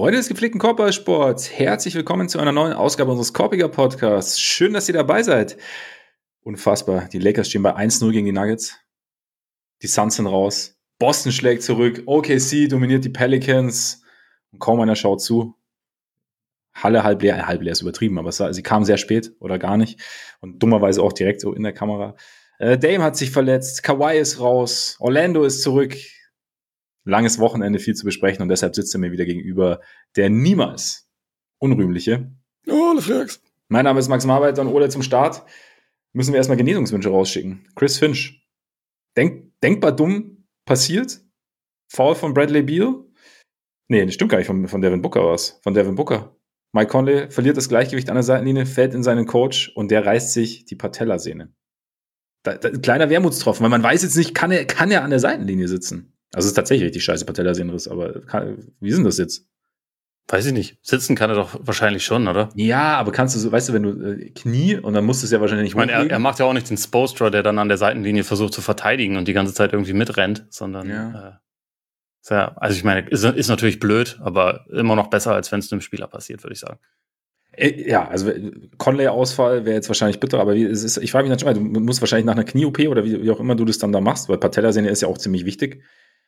Freunde des gepflegten Korbballsports, herzlich willkommen zu einer neuen Ausgabe unseres Korbiger Podcasts. Schön, dass ihr dabei seid. Unfassbar, die Lakers stehen bei 1-0 gegen die Nuggets. Die Suns sind raus. Boston schlägt zurück. OKC dominiert die Pelicans. Und kaum einer schaut zu. Halle halb leer ist übertrieben, aber sie kam sehr spät oder gar nicht. Und dummerweise auch direkt so in der Kamera. Dame hat sich verletzt. Kawhi ist raus. Orlando ist zurück. Langes Wochenende, viel zu besprechen und deshalb sitzt er mir wieder gegenüber der niemals unrühmliche Ole Flex. Mein Name ist Max Marbeiter und Ole zum Start. Müssen wir erstmal Genesungswünsche rausschicken. Chris Finch. Denkbar dumm passiert. Foul von Bradley Beal. Nee, das stimmt gar nicht. Von Devin Booker war es. Von Devin Booker. Mike Conley verliert das Gleichgewicht an der Seitenlinie, fällt in seinen Coach und der reißt sich die Patellasehne. Kleiner Wermutstropfen, weil man weiß jetzt nicht, kann er an der Seitenlinie sitzen? Also es ist tatsächlich richtig scheiße Patellasehnenriss, aber wie ist denn das jetzt? Weiß ich nicht. Sitzen kann er doch wahrscheinlich schon, oder? Ja, aber kannst du so, weißt du, wenn du Knie und dann musst du es ja wahrscheinlich nicht hochlegen. Er macht ja auch nicht den Spoelstra, der dann an der Seitenlinie versucht zu verteidigen und die ganze Zeit irgendwie mitrennt, sondern also ich meine, ist natürlich blöd, aber immer noch besser, als wenn es einem Spieler passiert, würde ich sagen. Ja, also Conley-Ausfall wäre jetzt wahrscheinlich bitter, aber ich frage mich natürlich, du musst wahrscheinlich nach einer Knie-OP oder wie auch immer du das dann da machst, weil Patellasehne ist ja auch ziemlich wichtig,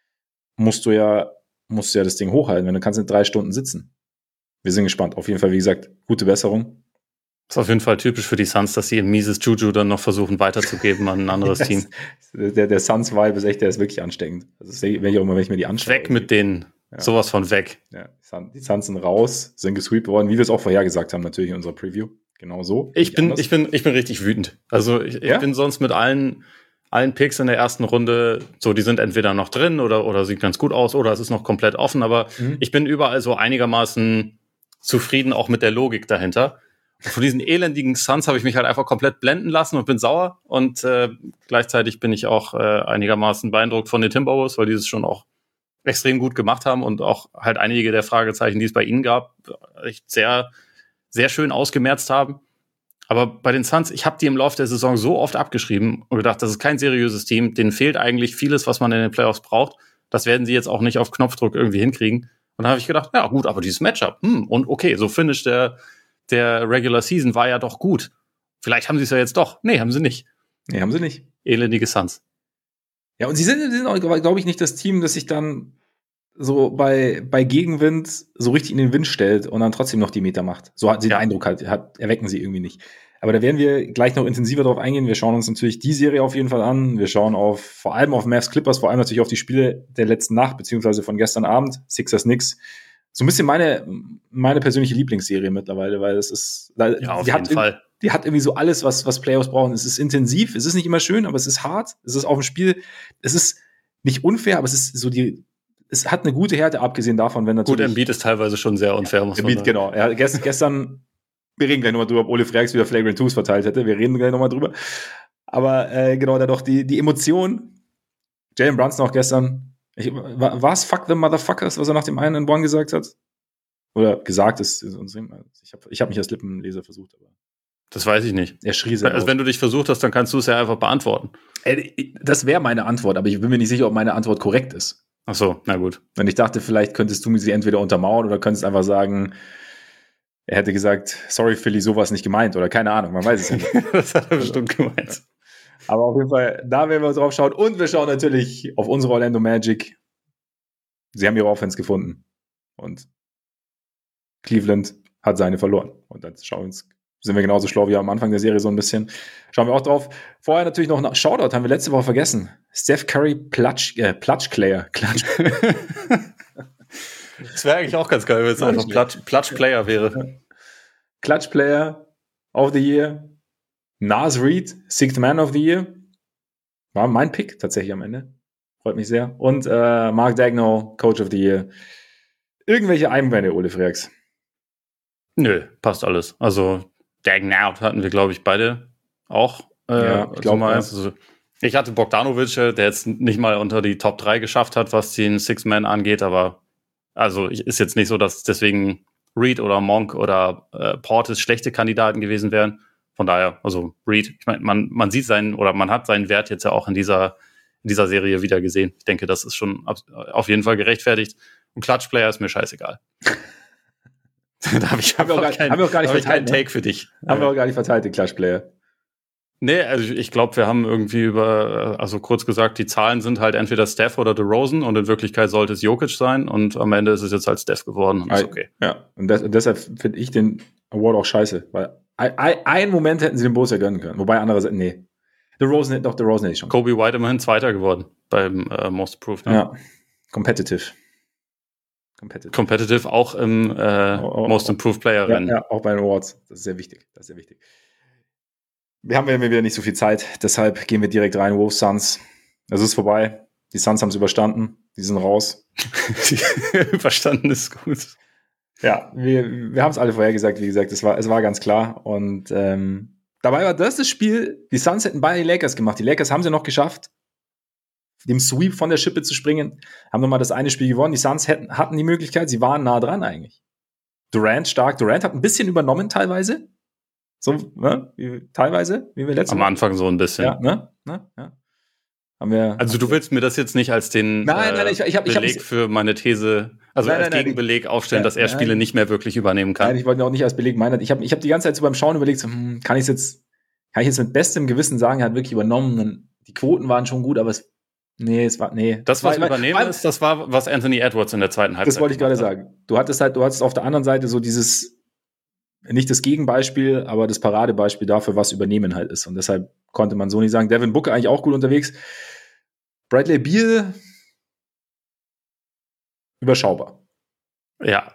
musst du ja das Ding hochhalten, wenn du kannst in 3 Stunden sitzen. Wir sind gespannt. Auf jeden Fall, wie gesagt, gute Besserung. Ist auf jeden Fall typisch für die Suns, dass sie ein mieses Juju dann noch versuchen weiterzugeben an ein anderes Team. Der Suns-Vibe ist echt, der ist wirklich ansteckend. Das ist wenn ich mir die anschaue. Weg mit denen. Ja. Sowas von weg. Ja, die Suns sind raus, sind gesweept worden, wie wir es auch vorhergesagt haben, natürlich in unserer Preview. Genau so. Ich bin richtig wütend. Also ich bin sonst mit allen Picks in der ersten Runde, so die sind entweder noch drin oder sieht ganz gut aus oder es ist noch komplett offen, aber ich bin überall so einigermaßen zufrieden, auch mit der Logik dahinter. Und von diesen elendigen Suns habe ich mich halt einfach komplett blenden lassen und bin sauer und gleichzeitig bin ich auch einigermaßen beeindruckt von den Timberwolves, weil die es schon auch extrem gut gemacht haben und auch halt einige der Fragezeichen, die es bei ihnen gab, echt sehr, sehr schön ausgemerzt haben. Aber bei den Suns, ich habe die im Laufe der Saison so oft abgeschrieben und gedacht, das ist kein seriöses Team, denen fehlt eigentlich vieles, was man in den Playoffs braucht. Das werden sie jetzt auch nicht auf Knopfdruck irgendwie hinkriegen. Und dann habe ich gedacht, ja gut, aber dieses Matchup, und okay, so Finish der Regular Season war ja doch gut. Vielleicht haben sie es ja jetzt doch. Nee, haben sie nicht. Nee, haben sie nicht. Elendige Suns. Ja, und sie sind auch, glaube ich, nicht das Team, das sich dann so bei Gegenwind so richtig in den Wind stellt und dann trotzdem noch die Meter macht. So hat sie den Eindruck erwecken sie irgendwie nicht. Aber da werden wir gleich noch intensiver drauf eingehen. Wir schauen uns natürlich die Serie auf jeden Fall an. Wir schauen vor allem auf Mavs Clippers, vor allem natürlich auf die Spiele der letzten Nacht, beziehungsweise von gestern Abend, Sixers Knicks. So ein bisschen meine persönliche Lieblingsserie mittlerweile, weil es ist, auf jeden Fall. Die hat irgendwie so alles, was Playoffs brauchen. Es ist intensiv, es ist nicht immer schön, aber es ist hart. Es ist auf dem Spiel, es ist nicht unfair, aber es ist so es hat eine gute Härte, abgesehen davon, wenn natürlich... Gut, Embiid ist teilweise schon sehr unfair, muss man sagen. Embiid, genau. Ja, gestern, wir reden gleich nochmal drüber, ob Ole Freaks wieder Flagrant Twos verteilt hätte. Wir reden gleich nochmal drüber. Aber genau, da doch die Emotion. Jalen Brunson auch gestern. War es Fuck the Motherfuckers, was er nach dem einen in Bonn gesagt hat? Oder gesagt ist. Ich hab mich als Lippenleser versucht, aber... Das weiß ich nicht. Er schrie sehr Also wenn du dich versucht hast, dann kannst du es ja einfach beantworten. Das wäre meine Antwort, aber ich bin mir nicht sicher, ob meine Antwort korrekt ist. Ach so, na gut. Und ich dachte, vielleicht könntest du mir sie entweder untermauern oder könntest einfach sagen, er hätte gesagt, sorry Philly, sowas nicht gemeint oder keine Ahnung, man weiß es nicht. Das hat er bestimmt gemeint. Aber auf jeden Fall, da werden wir drauf schauen und wir schauen natürlich auf unsere Orlando Magic. Sie haben ihre Offense gefunden und Cleveland hat seine verloren. Und dann sind wir genauso schlau wie am Anfang der Serie so ein bisschen. Schauen wir auch drauf. Vorher natürlich noch ein Shoutout, haben wir letzte Woche vergessen. Steph Curry Platsch-Player. Das wäre eigentlich auch ganz geil, wenn es einfach Platsch-Player wäre. Clutch-Player of the Year. Naz Reid, Sixth Man of the Year. War mein Pick tatsächlich am Ende. Freut mich sehr. Und Mark Daigneault, Coach of the Year. Irgendwelche Einwände, Ole Freaks? Nö, passt alles. Also Daigneault hatten wir, glaube ich, beide auch. Ich glaube mal. Also, ich hatte Bogdanovic, der jetzt nicht mal unter die Top 3 geschafft hat, was den Six-Man angeht, aber also ist jetzt nicht so, dass deswegen Reid oder Monk oder Portis schlechte Kandidaten gewesen wären. Von daher, also Reid, ich meine, man sieht man hat seinen Wert jetzt ja auch in dieser Serie wieder gesehen. Ich denke, das ist schon auf jeden Fall gerechtfertigt. Und Clutch-Player ist mir scheißegal. Da haben wir auch gar nicht keinen Take für dich. Haben wir auch gar nicht verteilt, den Clash Player. Nee, also ich glaube, wir haben irgendwie also kurz gesagt, die Zahlen sind halt entweder Steph oder DeRozan und in Wirklichkeit sollte es Jokic sein und am Ende ist es jetzt halt Steph geworden und ist okay. Ja, und deshalb finde ich den Award auch scheiße, weil einen Moment hätten sie dem Bulls ja gönnen können, wobei andererseits, nee. DeRozan hätte ich schon. Kobe White immerhin Zweiter geworden beim Most Improved. Ne? Ja, Competitive auch im Most Improved Player Rennen. Ja, auch bei den Awards. Das ist sehr wichtig. Wir haben ja wieder nicht so viel Zeit, deshalb gehen wir direkt rein. Wolves Suns. Es ist vorbei. Die Suns haben es überstanden. Die sind raus. Überstanden ist gut. Ja, wir haben es alle vorher gesagt. Wie gesagt, es war ganz klar. Und dabei war das Spiel, die Suns hätten beide die Lakers gemacht. Die Lakers haben sie noch geschafft, dem Sweep von der Schippe zu springen. Haben nochmal das eine Spiel gewonnen. Die Suns hatten die Möglichkeit. Sie waren nah dran eigentlich. Durant stark. Durant hat ein bisschen übernommen teilweise. So, ne? Teilweise, wie wir letztes Mal. Am Anfang so ein bisschen. Ja, ne? Ja. Also du willst mir das jetzt nicht als den Beleg für meine These, als Gegenbeleg aufstellen, dass er Spiele nicht mehr wirklich übernehmen kann? Nein, ich wollte ihn auch nicht als Beleg meinen. Ich hab die ganze Zeit so beim Schauen überlegt, so, kann ich jetzt mit bestem Gewissen sagen, er hat wirklich übernommen. Und die Quoten waren schon gut, aber das, was Übernehmen ist, das war, was Anthony Edwards in der zweiten Halbzeit. Das wollte ich gerade sagen. Du hattest auf der anderen Seite so dieses, nicht das Gegenbeispiel, aber das Paradebeispiel dafür, was Übernehmen halt ist. Und deshalb konnte man so nicht sagen. Devin Booker eigentlich auch gut unterwegs. Bradley Beal überschaubar. Ja,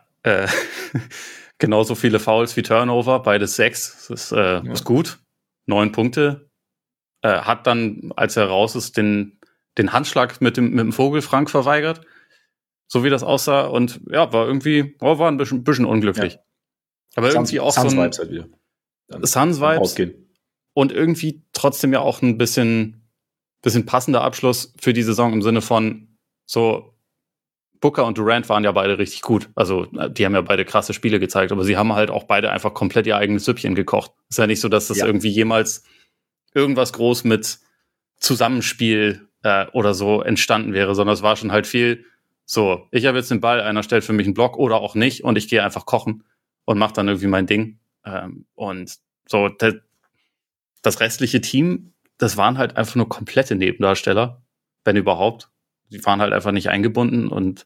genauso viele Fouls wie Turnover, beides 6. Das ist gut. 9 Punkte. Hat dann, als er raus ist, den Handschlag mit dem Vogel Frank verweigert. So wie das aussah. Und ja, war ein bisschen unglücklich. Ja. Aber irgendwie auch Suns Vibes halt wieder. Suns Vibes. Und irgendwie trotzdem ja auch ein bisschen passender Abschluss für die Saison im Sinne von so, Booker und Durant waren ja beide richtig gut. Also die haben ja beide krasse Spiele gezeigt, aber sie haben halt auch beide einfach komplett ihr eigenes Süppchen gekocht. Ist ja nicht so, dass das irgendwie jemals irgendwas groß mit Zusammenspiel oder so entstanden wäre, sondern es war schon halt viel so, ich habe jetzt den Ball, einer stellt für mich einen Block oder auch nicht und ich gehe einfach kochen und mache dann irgendwie mein Ding. Und so, das restliche Team, das waren halt einfach nur komplette Nebendarsteller, wenn überhaupt. Die waren halt einfach nicht eingebunden und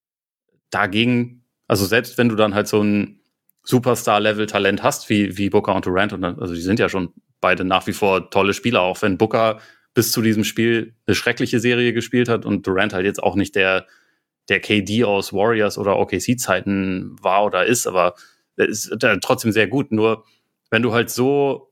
dagegen, also selbst wenn du dann halt so ein Superstar-Level-Talent hast, wie Booker und Durant, also die sind ja schon beide nach wie vor tolle Spieler, auch wenn Booker bis zu diesem Spiel eine schreckliche Serie gespielt hat und Durant halt jetzt auch nicht der KD aus Warriors oder OKC-Zeiten war oder ist, aber er ist trotzdem sehr gut. Nur wenn du halt so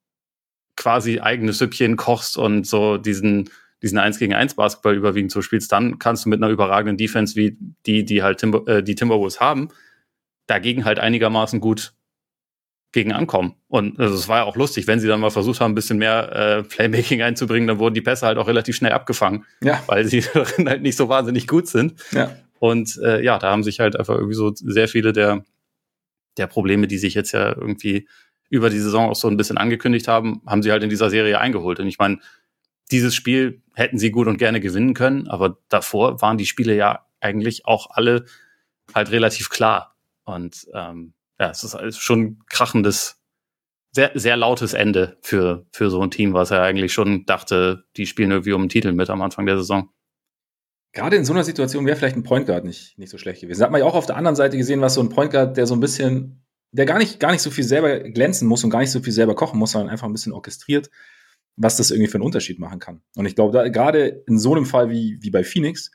quasi eigenes Süppchen kochst und so diesen 1-gegen-1 Basketball überwiegend so spielst, dann kannst du mit einer überragenden Defense wie die halt die Timberwolves haben, dagegen halt einigermaßen gut gegen ankommen. Und also es war ja auch lustig, wenn sie dann mal versucht haben, ein bisschen mehr Playmaking einzubringen, dann wurden die Pässe halt auch relativ schnell abgefangen, weil sie darin halt nicht so wahnsinnig gut sind. Ja. Und da haben sich halt einfach irgendwie so sehr viele der Probleme, die sich jetzt ja irgendwie über die Saison auch so ein bisschen angekündigt haben sie halt in dieser Serie eingeholt. Und ich meine, dieses Spiel hätten sie gut und gerne gewinnen können, aber davor waren die Spiele ja eigentlich auch alle halt relativ klar. Und es ist schon ein krachendes, sehr, sehr lautes Ende für so ein Team, was er eigentlich schon dachte, die spielen irgendwie um einen Titel mit am Anfang der Saison. Gerade in so einer Situation wäre vielleicht ein Point Guard nicht so schlecht gewesen. Da hat man ja auch auf der anderen Seite gesehen, was so ein Point Guard, der so ein bisschen, der gar nicht so viel selber glänzen muss und gar nicht so viel selber kochen muss, sondern einfach ein bisschen orchestriert, was das irgendwie für einen Unterschied machen kann. Und ich glaube, gerade in so einem Fall wie bei Phoenix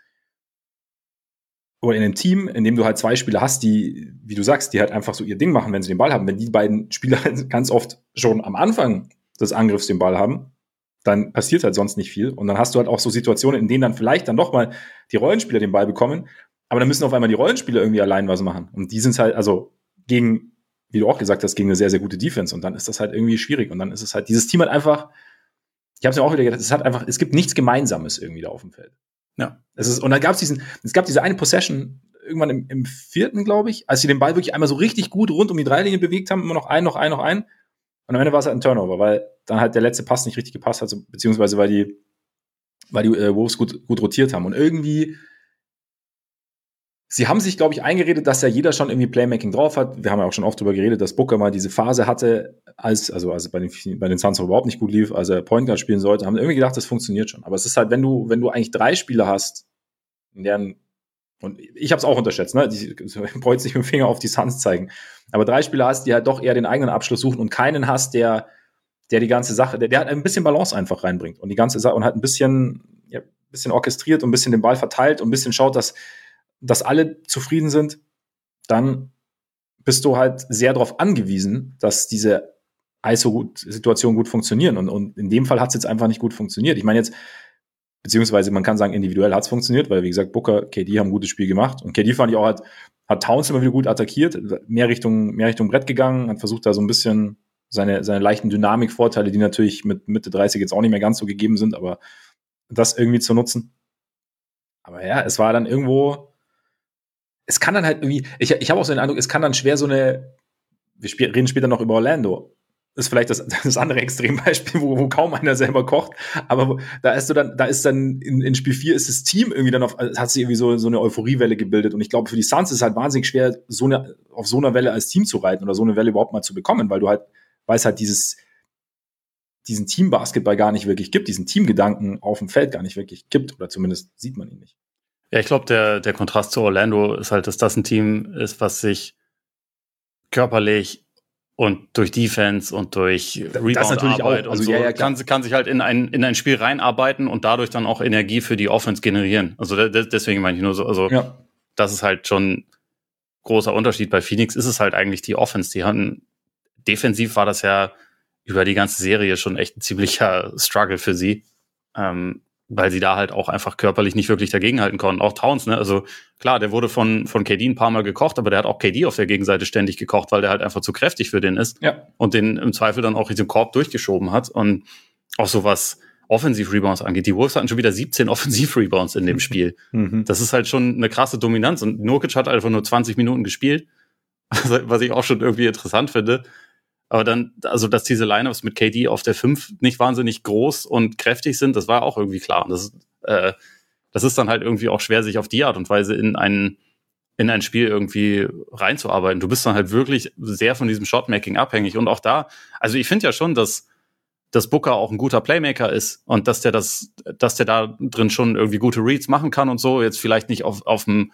oder in einem Team, in dem du halt 2 Spieler hast, die, wie du sagst, die halt einfach so ihr Ding machen, wenn sie den Ball haben. Wenn die beiden Spieler ganz oft schon am Anfang des Angriffs den Ball haben, dann passiert halt sonst nicht viel. Und dann hast du halt auch so Situationen, in denen dann vielleicht dann noch mal die Rollenspieler den Ball bekommen, aber dann müssen auf einmal die Rollenspieler irgendwie allein was machen. Und die sind halt, also gegen, wie du auch gesagt hast, gegen eine sehr, sehr gute Defense. Und dann ist das halt irgendwie schwierig. Und dann ist es halt, dieses Team hat einfach, ich habe es ja auch wieder gedacht, es gibt nichts Gemeinsames irgendwie da auf dem Feld. Ja. Und dann es gab diese eine Possession irgendwann im 4., glaube ich, als sie den Ball wirklich einmal so richtig gut rund um die Dreilinie bewegt haben, immer noch ein. Und am Ende war es halt ein Turnover, weil dann halt der letzte Pass nicht richtig gepasst hat, beziehungsweise weil die Wolves gut rotiert haben. Und irgendwie Sie haben sich, glaube ich, eingeredet, dass ja jeder schon irgendwie Playmaking drauf hat. Wir haben ja auch schon oft darüber geredet, dass Booker mal diese Phase hatte, als bei den Suns überhaupt nicht gut lief, als er Point Guard spielen sollte, haben irgendwie gedacht, das funktioniert schon. Aber es ist halt, wenn du eigentlich 3 Spieler hast, und ich habe es auch unterschätzt, ne? Ich wollte nicht mit dem Finger auf die Suns zeigen. Aber 3 Spieler hast, die halt doch eher den eigenen Abschluss suchen und keinen hast, der die ganze Sache, der halt ein bisschen Balance einfach reinbringt und die ganze Sache und halt ein bisschen orchestriert und ein bisschen den Ball verteilt und ein bisschen schaut, dass alle zufrieden sind, dann bist du halt sehr darauf angewiesen, dass diese ISO-Situationen gut funktionieren. Und in dem Fall hat es jetzt einfach nicht gut funktioniert. Ich meine jetzt, beziehungsweise man kann sagen, individuell hat es funktioniert, weil wie gesagt, Booker, KD haben ein gutes Spiel gemacht. Und KD fand ich auch, hat Towns immer wieder gut attackiert, mehr Richtung Brett gegangen, hat versucht da so ein bisschen seine leichten Dynamikvorteile, die natürlich mit Mitte 30 jetzt auch nicht mehr ganz so gegeben sind, aber das irgendwie zu nutzen. Aber ja, es war dann irgendwo, es kann dann halt irgendwie, ich habe auch so den Eindruck, es kann dann schwer wir reden später noch über Orlando, das ist vielleicht das andere Extrembeispiel, wo kaum einer selber kocht, aber da ist dann in Spiel 4 ist das Team irgendwie dann hat sich irgendwie so eine Euphoriewelle gebildet und ich glaube, für die Suns ist es halt wahnsinnig schwer, auf so einer Welle als Team zu reiten oder so eine Welle überhaupt mal zu bekommen, weil es halt diesen Teambasketball gar nicht wirklich gibt, diesen Teamgedanken auf dem Feld gar nicht wirklich gibt oder zumindest sieht man ihn nicht. Ja, ich glaube, der Kontrast zu Orlando ist halt, dass das ein Team ist, was sich körperlich und durch Defense und durch Rebound-Arbeit und so kann sich halt in ein Spiel reinarbeiten und dadurch dann auch Energie für die Offense generieren. Also deswegen meine ich nur so, also das ist halt schon ein großer Unterschied. Bei Phoenix ist es halt eigentlich die Offense. Die hatten, defensiv war das ja über die ganze Serie schon echt ein ziemlicher Struggle für sie. Weil sie da halt auch einfach körperlich nicht wirklich dagegenhalten konnten. Auch Towns, ne? Also klar, der wurde von KD ein paar Mal gekocht, aber der hat auch KD auf der Gegenseite ständig gekocht, weil der halt einfach zu kräftig für den ist und den im Zweifel dann auch Richtung Korb durchgeschoben hat. Und auch so was Offensiv-Rebounds angeht. Die Wolves hatten schon wieder 17 Offensiv-Rebounds in dem Spiel. Das ist halt schon eine krasse Dominanz. Und Nurkic hat einfach nur 20 Minuten gespielt, was ich auch schon irgendwie interessant finde. Aber dann, also dass diese Lineups mit KD auf der 5 nicht wahnsinnig groß und kräftig sind, das war auch irgendwie klar. Und das ist dann halt irgendwie auch schwer, sich auf die Art und Weise in ein Spiel irgendwie reinzuarbeiten. Du bist dann halt wirklich sehr von diesem Shotmaking abhängig. Und auch da, also ich finde ja schon, dass Booker auch ein guter Playmaker ist und dass der da drin schon irgendwie gute Reads machen kann und so. Jetzt vielleicht nicht auf einem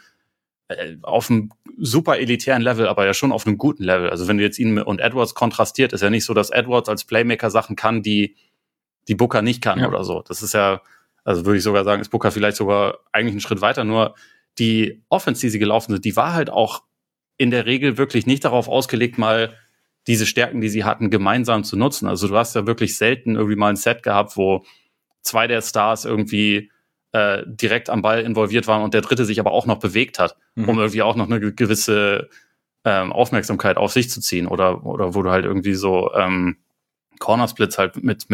super elitären Level, aber ja schon auf einem guten Level. Also wenn du jetzt ihn und Edwards kontrastiert, ist ja nicht so, dass Edwards als Playmaker Sachen kann, die Booker nicht kann oder so. Das ist ja, also würde ich sogar sagen, ist Booker vielleicht sogar eigentlich einen Schritt weiter. Nur die Offense, die sie gelaufen sind, die war halt auch in der Regel wirklich nicht darauf ausgelegt, mal diese Stärken, die sie hatten, gemeinsam zu nutzen. Also du hast ja wirklich selten irgendwie mal ein Set gehabt, wo 2 der Stars irgendwie direkt am Ball involviert waren und der dritte sich aber auch noch bewegt hat, um irgendwie auch noch eine gewisse Aufmerksamkeit auf sich zu ziehen oder wo du halt irgendwie so Cornersplits halt mit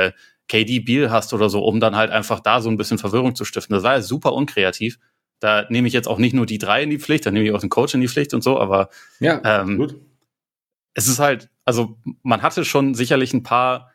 KD Beal hast oder so, um dann halt einfach da so ein bisschen Verwirrung zu stiften. Das war ja super unkreativ. Da nehme ich jetzt auch nicht nur die 3 in die Pflicht, da nehme ich auch den Coach in die Pflicht und so, aber gut. Es ist halt, also man hatte schon sicherlich ein paar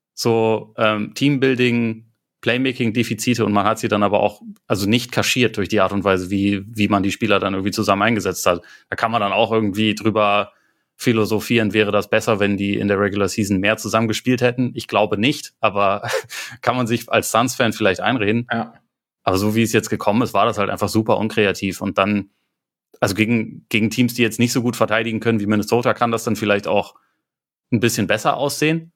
so Teambuilding Playmaking-Defizite und man hat sie dann aber auch also nicht kaschiert durch die Art und Weise, wie man die Spieler dann irgendwie zusammen eingesetzt hat. Da kann man dann auch irgendwie drüber philosophieren, wäre das besser, wenn die in der Regular Season mehr zusammen gespielt hätten? Ich glaube nicht, aber kann man sich als Suns-Fan vielleicht einreden. Ja. Aber so wie es jetzt gekommen ist, war das halt einfach super unkreativ und dann, also gegen Teams, die jetzt nicht so gut verteidigen können wie Minnesota, kann das dann vielleicht auch ein bisschen besser aussehen.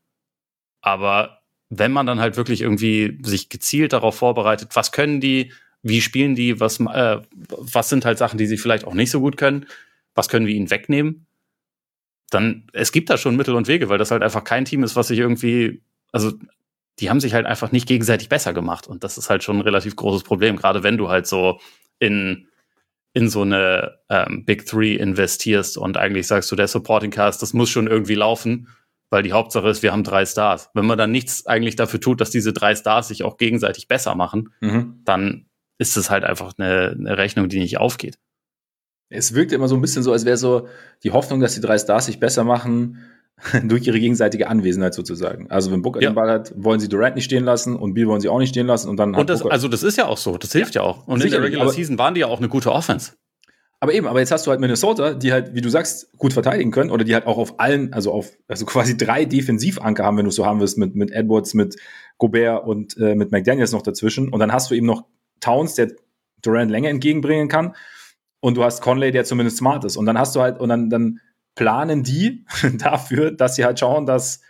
Aber wenn man dann halt wirklich irgendwie sich gezielt darauf vorbereitet, was können die, wie spielen die, was sind halt Sachen, die sie vielleicht auch nicht so gut können, was können wir ihnen wegnehmen, dann, es gibt da schon Mittel und Wege, weil das halt einfach kein Team ist, was sich irgendwie, also die haben sich halt einfach nicht gegenseitig besser gemacht und das ist halt schon ein relativ großes Problem, gerade wenn du halt so in so eine Big Three investierst und eigentlich sagst du, der Supporting Cast, das muss schon irgendwie laufen, weil die Hauptsache ist, wir haben 3 Stars. Wenn man dann nichts eigentlich dafür tut, dass diese 3 Stars sich auch gegenseitig besser machen, dann ist es halt einfach eine Rechnung, die nicht aufgeht. Es wirkt immer so ein bisschen so, als wäre so die Hoffnung, dass die 3 Stars sich besser machen, durch ihre gegenseitige Anwesenheit sozusagen. Also wenn Booker den Ball hat, wollen sie Durant nicht stehen lassen und Beal wollen sie auch nicht stehen lassen. Und dann das ist ja auch so, das hilft ja auch. Und in der Regular Season waren die ja auch eine gute Offense. Aber jetzt hast du halt Minnesota, die halt, wie du sagst, gut verteidigen können oder die halt auch auf allen, also quasi 3 Defensivanker haben, wenn du es so haben willst, mit Edwards, mit Gobert und mit McDaniels noch dazwischen. Und dann hast du eben noch Towns, der Durant Länge entgegenbringen kann. Und du hast Conley, der zumindest smart ist. Und dann hast du halt, und dann planen die dafür, dass sie halt schauen, dass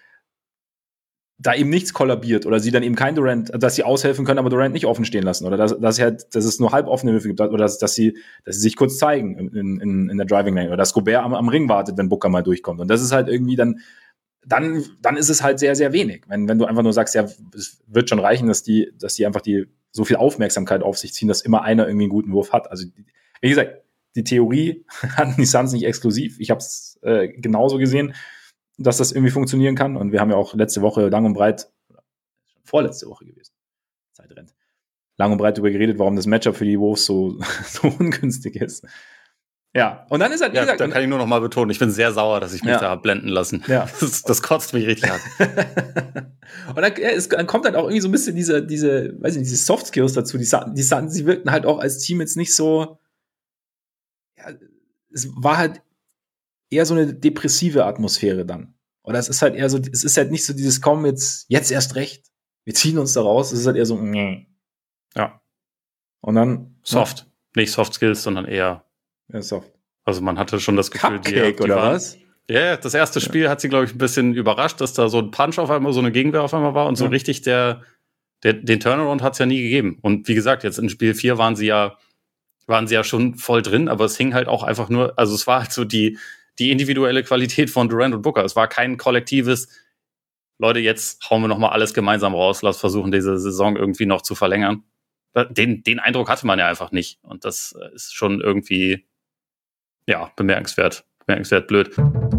da eben nichts kollabiert oder sie dann eben kein Durant, dass sie aushelfen können, aber Durant nicht offen stehen lassen oder dass es nur halb offene Würfe gibt oder dass sie sich kurz zeigen in der Driving Lane oder dass Gobert am Ring wartet, wenn Booker mal durchkommt. Und das ist halt irgendwie dann ist es halt sehr, sehr wenig. Wenn du einfach nur sagst, ja, es wird schon reichen, dass die einfach so viel Aufmerksamkeit auf sich ziehen, dass immer einer irgendwie einen guten Wurf hat. Also, wie gesagt, die Theorie hatten die Suns nicht exklusiv. Ich habe es genauso gesehen, dass das irgendwie funktionieren kann. Und wir haben ja auch letzte Woche lang und breit, vorletzte Woche gewesen, Zeit rennt, lang und breit darüber geredet, warum das Matchup für die Wolves so ungünstig ist. Ja, und dann ist halt, wie gesagt, da kann ich nur noch mal betonen, ich bin sehr sauer, dass ich mich da blenden lassen. Ja. Das kotzt mich richtig an. Und dann kommt halt auch irgendwie so ein bisschen diese Soft Skills dazu. Die Suns, sie wirkten halt auch als Team jetzt nicht so, ja, es war halt eher so eine depressive Atmosphäre dann. Oder es ist halt eher so, es ist halt nicht so dieses, komm, jetzt erst recht, wir ziehen uns da raus, es ist halt eher so, ja. Und dann soft. Nicht Soft Skills, sondern eher soft. Also man hatte schon das Gefühl, die oder waren, was? Ja, das erste Spiel hat sie, glaube ich, ein bisschen überrascht, dass da so ein Punch auf einmal, so eine Gegenwehr auf einmal war und so richtig den Turnaround hat es ja nie gegeben. Und wie gesagt, jetzt in Spiel 4 waren sie ja schon voll drin, aber es hing halt auch einfach nur, also es war halt so die individuelle Qualität von Durant und Booker. Es war kein kollektives, Leute, jetzt hauen wir noch mal alles gemeinsam raus, lass versuchen, diese Saison irgendwie noch zu verlängern. Den Eindruck hatte man ja einfach nicht. Und das ist schon irgendwie, ja, bemerkenswert blöd.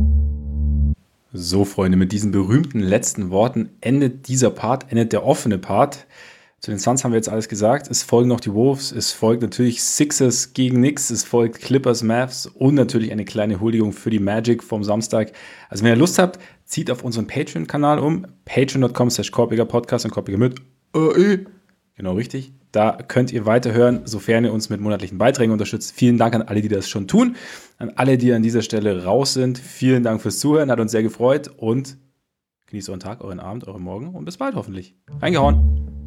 So, Freunde, mit diesen berühmten letzten Worten endet der offene Part. Zu den Suns haben wir jetzt alles gesagt. Es folgen noch die Wolves, es folgt natürlich Sixers gegen Knicks, es folgt Clippers, Mavs und natürlich eine kleine Huldigung für die Magic vom Samstag. Also wenn ihr Lust habt, zieht auf unseren Patreon-Kanal um. Patreon.com/korpigerpodcast und Korpiger mit Genau, richtig. Da könnt ihr weiterhören, sofern ihr uns mit monatlichen Beiträgen unterstützt. Vielen Dank an alle, die das schon tun. An alle, die an dieser Stelle raus sind. Vielen Dank fürs Zuhören, hat uns sehr gefreut und genießt euren Tag, euren Abend, euren Morgen und bis bald hoffentlich. Reingehauen!